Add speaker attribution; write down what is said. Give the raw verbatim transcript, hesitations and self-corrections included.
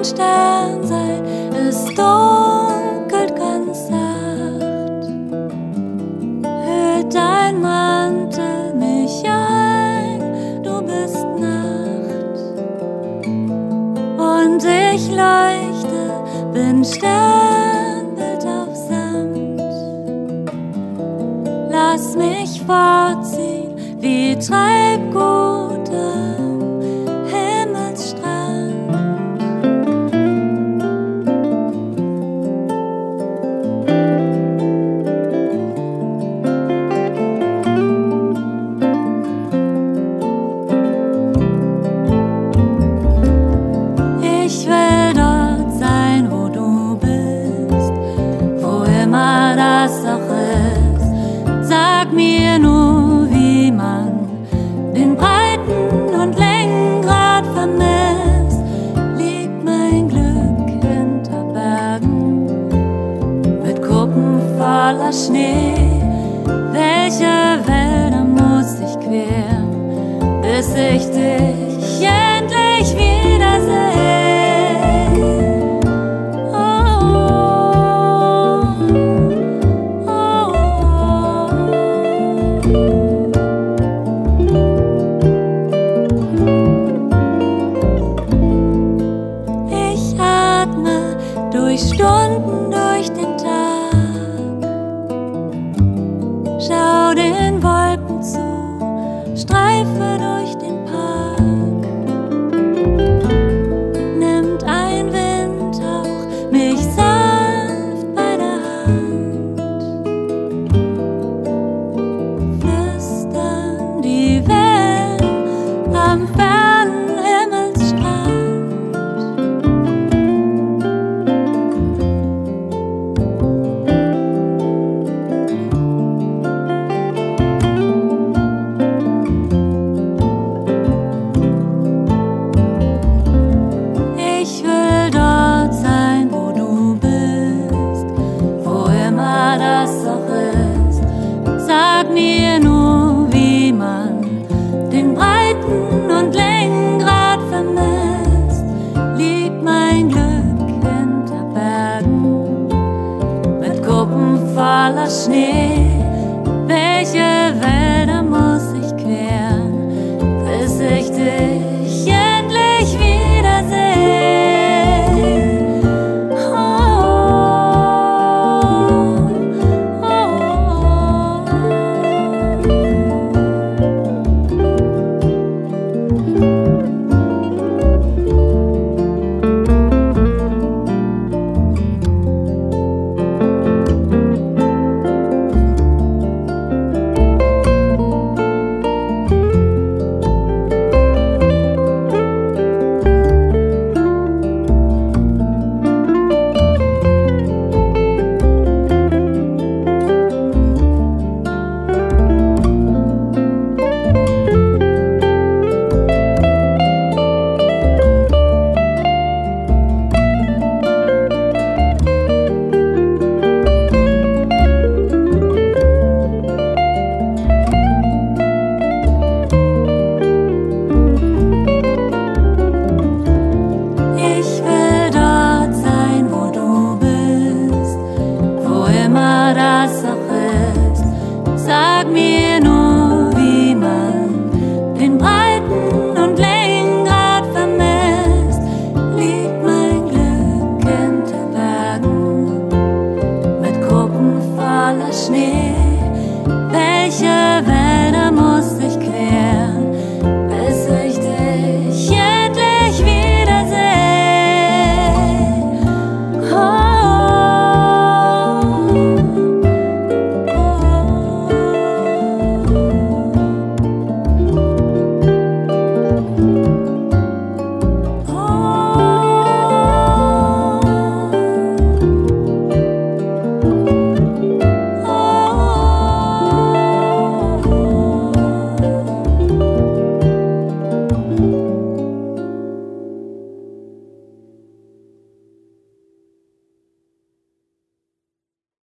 Speaker 1: Stern sei, es dunkelt ganz sacht. Hüllt dein Mantel mich ein, du bist Nacht. Und ich leuchte, bin Sternbild auf Samt. Lass mich fortziehen wie Treibgut am Himmelsstrand. Ich will dort sein, wo du bist, wo immer das auch ist. Sag mir nur, wie man den Breiten- und Längengrad vermisst. Liegt mein Glück hinter Bergen mit Kuppen voller Schnee? Welche Wälder muss ich queren, bis ich dich endlich wiedersehe? Durch Stunden, durch den Tag, schau den Wolken zu, streife durch den Park. Nimmt ein Windhauch mich sanft bei der Hand, flüstern die Wellen am fernen Himmelsstrand. Sag mir nur, wie man den Breiten- und Längengrad vermisst. Liegt mein Glück hinter Bergen mit Kuppen voller Schnee? Welche Wälder muss ich queren, bis ich dich